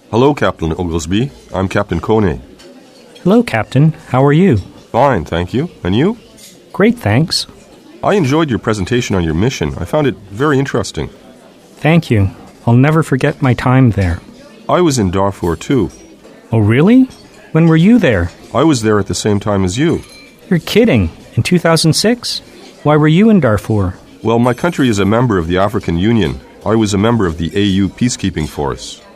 Hello, Captain Oglesby. I'm Captain Kone. Hello, Captain. How are you? Fine, thank you. And you? Great, thanks. I enjoyed your presentation on your mission. I found it very interesting. Thank you. I'll never forget my time there. I was in Darfur, too. Oh, really? When were you there? I was there at the same time as you. You're kidding. In 2006? Why were you in Darfur? Well, my country is a member of the African Union. I was a member of the AU peacekeeping force.